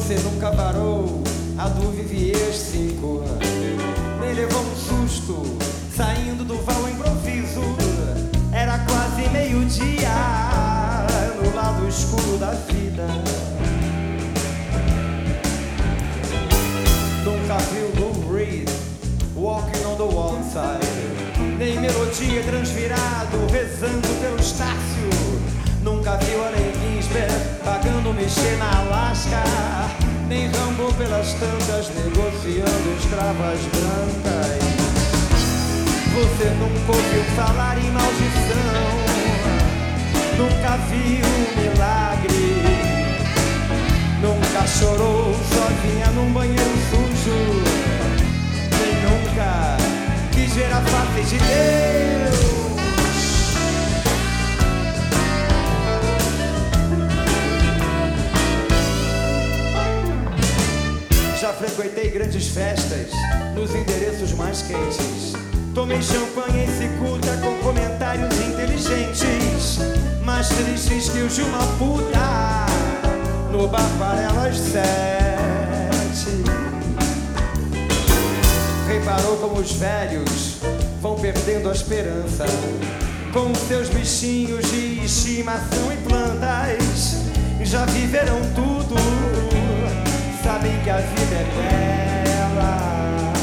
Você nunca parou a do Vivier 5, nem levou um susto saindo do vão improviso. Era quase meio-dia no lado escuro da vida. Nunca viu Lou Reed walking on the one side, nem melodia transvirado rezando pelo Estácio. Nunca viu Allen Ginsberg pagando mexer na Alaska, nem Rambo pelas tantas negociando escravas brancas. Você nunca ouviu falar em maldição, nunca viu um milagre, nunca chorou sozinha num banheiro sujo, nem nunca quis ver a face de Deus. Já frequentei grandes festas nos endereços mais quentes. Tomei champanhe em cicuta com comentários inteligentes, mais tristes que os de uma puta no bar Varelas 7. Reparou como os velhos vão perdendo a esperança com seus bichinhos de estimação e plantas. Já viveram tudo, sabem que a vida é bela.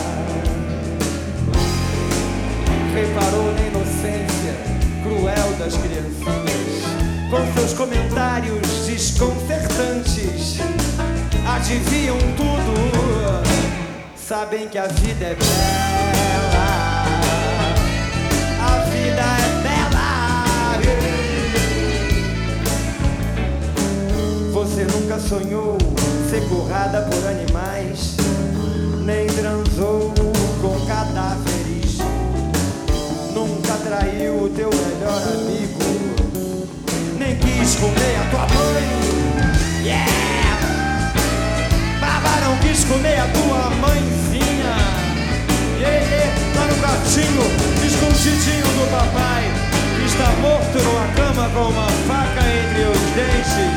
Reparou na inocência cruel das criancinhas, com seus comentários desconcertantes. Adivinham tudo, sabem que a vida é bela. A vida é bela. Você nunca sonhou ser currada por animais, nem transou com cadáveres. Nunca traiu o teu melhor amigo, nem quis comer a tua mãe. Yeah! Baba não quis comer a tua mãezinha. Yeah, yeah. Lá no quartinho, escondidinho do papai, que está morto numa cama com uma faca entre os dentes.